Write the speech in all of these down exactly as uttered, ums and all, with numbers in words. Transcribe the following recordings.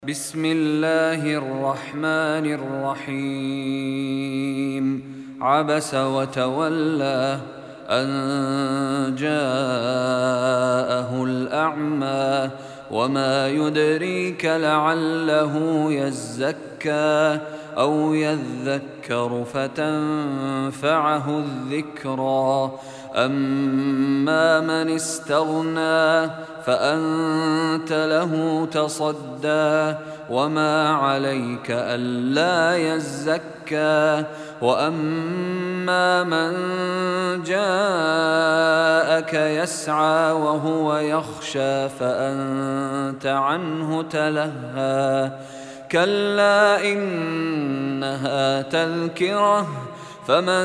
بسم الله الرحمن الرحيم عبس وتولى أن جاءه الأعمى وما يدريك لعله يزكى أو يذكر فتنفعه الذكرى أما من استغنى فأنت له تصدى وما عليك ألا يزكى وأما من جاءك يسعى وهو يخشى فأنت عنه تلهى كلا إنها تذكرة فمن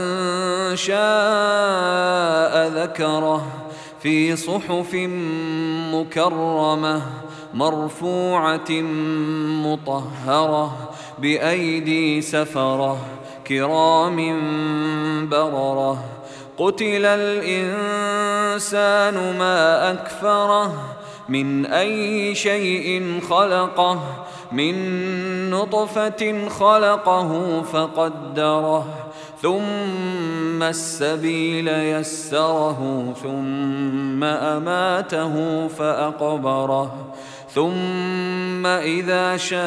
شاء ذكره في صحف مكرمة مرفوعة مطهرة بأيدي سفرة كرام بررة قتل الإنسان ما أكفره من أي شيء خلقه من نطفة خلقه فقدره ثم السبيل يسره ثم أماته فأقبره ثم إذا شاء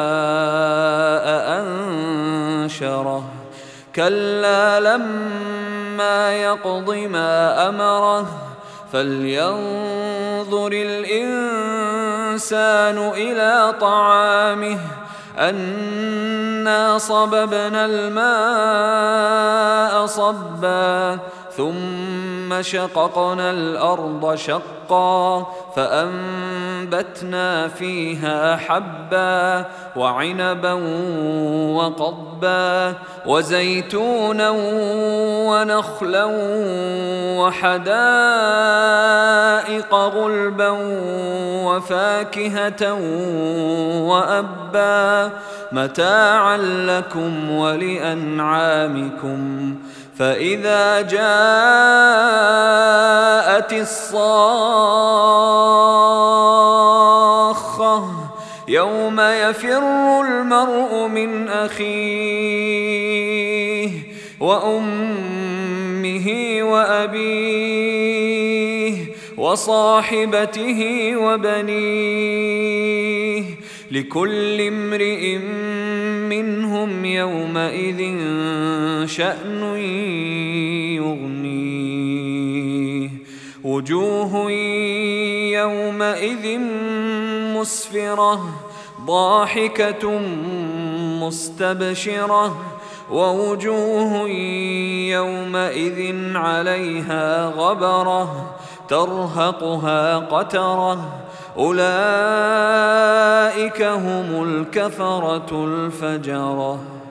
أنشره كلا لما يقض ما أمره فلينظر الإنسان إلى طعامه أنا صببنا الماء صبا ثم شققنا الأرض شقا فأنبتنا فيها حبا وعنبا وقضبا وزيتونا ونخلا وحدائق غلبا وفاكهة وأبا متاعا لكم ولأنعامكم فإذا جاءت الصاخة يوم يفر المرء من أخيه وأمه وأبيه وصاحبته وبنيه لكل امرئ منهم يومئذ شأن يغنيه وجوه يومئذ مسفرة ضاحكة مستبشرة ووجوه يومئذ عليها غبرة ترهقها قترة أولئك هم الكفرة الفجرة.